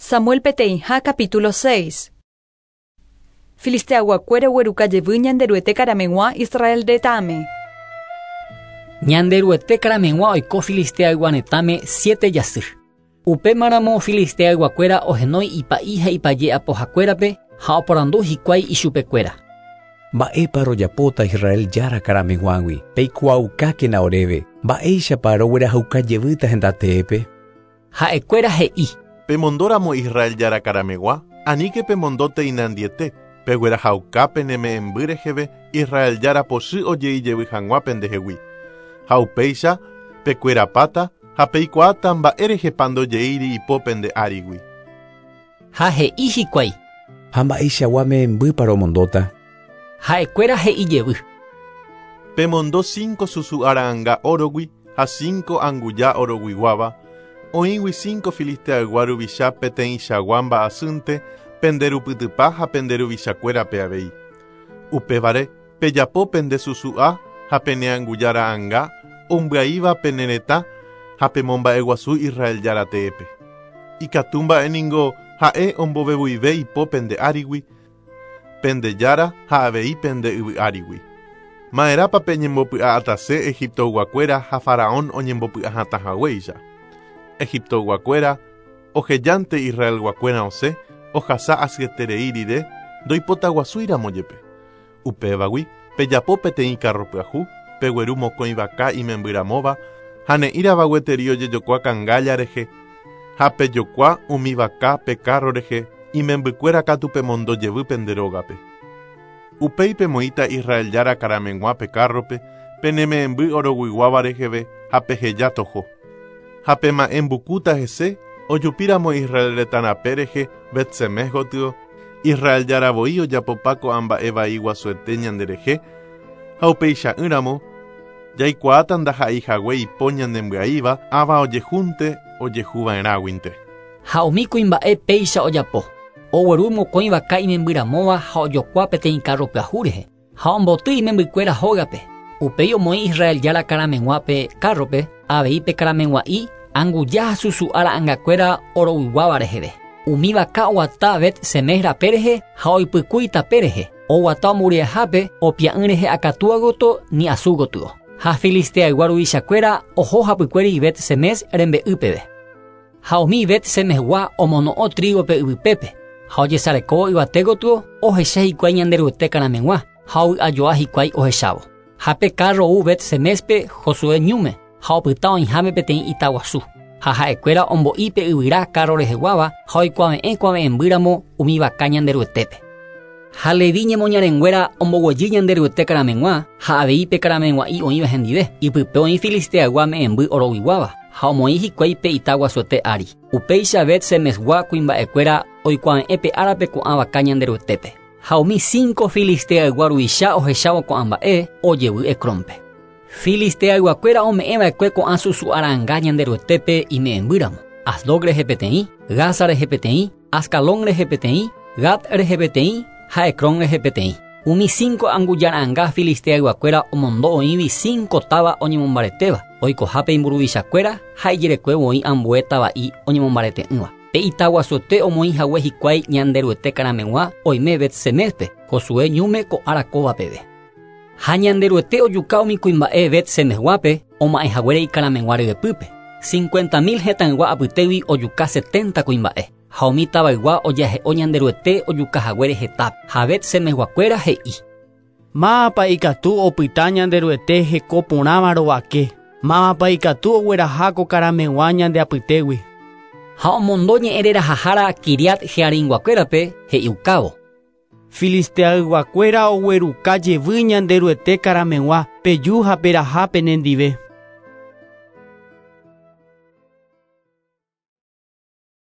Samuel Peteĩha capítulo 6. Filisteaguakuére guerukajevy ñanderuete karameg̃ua Israel retãme. Ñanderuete karameg̃ua oiko Filisteaguanetãme 7 jasy. Upémaramo Filisteaguakuéra ohenói ipa'i ha ipaje apohakuérape ha oporandu hikuái ichupekuéra. Mba'épa rojapóta Israel jára karameg̃uágui peikuaukákena oréve, mba'éichapa roguerahukajevýta hendatépe. Ha'ekuéra he'i. Pemondóramo Israel jára karameg̃ua, aníke pemondóte inandiete, peguerahauka peneme'ẽmby reheve Israel jára pochy ojeijevy hag̃ua pendehegui. Ha upéicha pekuerapáta ha peikuaáta mba'e rehepa ndojeýri ipópente árigui. Ha he'i hikuái. Ha mba'eichagua me'ẽmbýpa romondóta. Ha'ekuéra he'ijevy. Pemondó 5 susu'ára anga órogui ha 5 anguja oroguiguáva, oĩgui 5 filisteaygua ruvicha peteĩchagua mba'asýnte penderupytypa ha penderuvichakuérape avei. Upévare pejapo pende susu'a ha pene angujára anga ombyaíva pene retã ha pemomba'eguasu Israel jára teépe. Ikatu mba'éningo ha'e ombovevuyve ipó pende árigui, pende jára ha avei pende yvy árigui. Ma'érápa peñembopy'a atase Egiptoguakuéra ha Faraón oñembopy'a hatãhaguéicha. Egiptoguakuéra ohejánte Israelguakuéra osẽ ohasa asyeterei rire ndoipotaguasúiramo jepe. Upévagui pejapo peteĩ carro pyahu, pegueru mokõi vaka imembyramóva ha ne'írava gueteri ojejokua kangája rehe ha pejokua umi vaka pe carro rehe imembykuéra katu pemondojevy pende rógape. Upéi pemoĩta Israel jára karameg̃ua pe carrope peneme'ẽmby oroguiguáva reheve ha peheja toho. Ha pema'embukúta hese ojupíramo Israel retãrape rehe Bet-Semes gotyo Israel járavoi ojapopáko amba'e vai guasuete ñanderehe ha upeicha'ỹramo jaikuaáta ndaha'eihague ipo ñanembyaíva ava ojehúnte ojehuva'erãguinte. Ha umi kuimba'e péicha ojapo. Ogueru mokõi vaka imembyramo ha ojokua peteĩ carro pyahu rehe ha omboty imembykuéra hógape. Upéi omoĩ Israel jára karameg̃uápe carrope avei pe karameg̃ua'i anguja ha susu'ára angakuéra oroguiguáva reheve. Umi vaka oguata Bet-Semes rape rehe ha oipyku itape rehe. Oguata omuriahápe opia'ỹ rehe akatuagoto ni asúgotyo. Ha Filisteaygua ruvichakuéra oho hapykuéri Bet-Semes rembe'ýpeve. Ha umi Bet-Semesgua omono'õ trígope yvypépe. Ha ojesarekóvo yvategotyo ohecha hikuái ñanderuete karameg̃ua ha ovy'ajoa hikuái ohechávo. Ha pe carro Bet-Semespe Josué ñúme ha opyta oĩháme peteĩ itaguasu. Ha ha'ekuéra ombo'i pe yvyra carro reheguáva ha oikuaave'ẽmbýramo umi vaka ñanderuetépe. Ha Leví ñemoñarenguéra omboguejy ñanderuete karameg̃ua ha avei pe karameg̃ua'i oĩva hendive. Ipype oĩ Filisteaygua me'ẽmby oroguiguáva ha omoĩ hikuái pe itaguasuete ári. Upéicha Bet-Semesgua kuimba'ekuéra oikuaave'ẽ pe árape ko'ã vaka ñanderuetépe. Ha umi 5 Filisteaygua ruvicha ohechávo ko'ã mba'e ojevy Ekrónpe. Filisteaiguakuéra ome'ẽva'ekue ko'ã susu'ára anga ñanderuetépe ime'ẽmbýramo. Asdod rehe peteĩ, Gaza rehe peteĩ, Ascalón rehe peteĩ, Gat rehe peteĩ ha Ekrón rehe peteĩ. Umi 5 angujára anga Filisteaiguakuéra omondo oĩvi 5 táva oñemombaretéva oikohápe imburuvichakuéra ha ijerekuévo oĩ ambue tava'i oñemombarete'ỹva. Pe itaguasuete omoĩhague hikuái ñanderuete karameg̃ua oime Bet-Semespe Josué ñúme ko arakóvapeve. Ha ñanderuete ojuka umi kuimba'e Bet-Semesguápe oma'ẽhaguére ikarameg̃ua revepýpe. 50.000 hetãygua apytégui ojuka 70 kuimba'e. Ha umi tavaygua ojahe'o ñanderuete ojukahaguére hetápe. Ha Bet-Semesguakuéra he'i. Mávapa ikatu opyta ñanderuete heko porãva rovake. Mávapa ikatu ogueraháko karameg̃ua ñandeapytégui. Ha omondo ñe'ẽrerahahára Kiriat Jearimguakuérape he'iukávo. Filisteaiguakuéra oguerukajevy ñanderuete karameg̃ua peju ha peraha penendive.